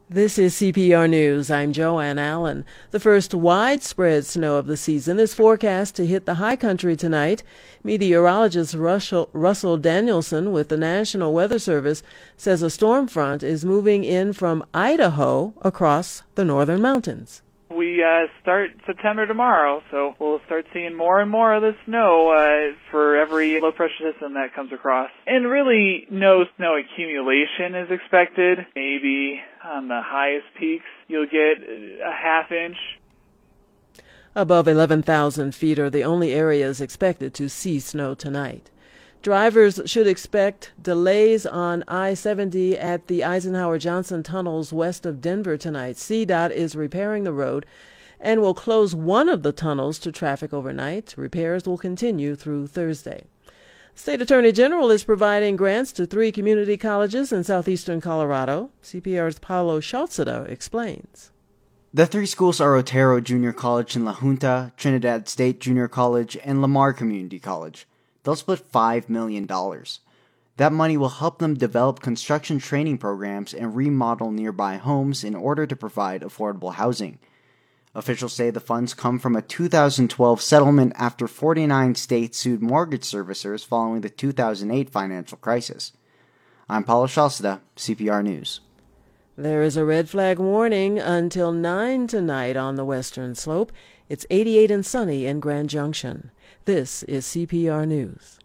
This is CPR News. I'm Joanne Allen. The first widespread snow of the season is forecast to hit the high country tonight. Meteorologist Russell Danielson with the National Weather Service says a storm front is moving in from Idaho across the northern mountains. We start September tomorrow, so we'll start seeing more and more of the snow for every low-pressure system that comes across. And really, no snow accumulation is expected. Maybe on the highest peaks, you'll get a half inch. Above 11,000 feet are the only areas expected to see snow tonight. Drivers should expect delays on I-70 at the Eisenhower-Johnson tunnels west of Denver tonight. CDOT is repairing the road and will close one of the tunnels to traffic overnight. Repairs will continue through Thursday. State Attorney General is providing grants to 3 community colleges in southeastern Colorado. CPR's Paulo Schalzeder explains. The 3 schools are Otero Junior College in La Junta, Trinidad State Junior College, and Lamar Community College. They'll split $5 million. That money will help them develop construction training programs and remodel nearby homes in order to provide affordable housing. Officials say the funds come from a 2012 settlement after 49 states sued mortgage servicers following the 2008 financial crisis. I'm Paulo Schalzeder, CPR News. There is a red flag warning until 9 tonight on the western slope. It's 88 and sunny in Grand Junction. This is CPR News.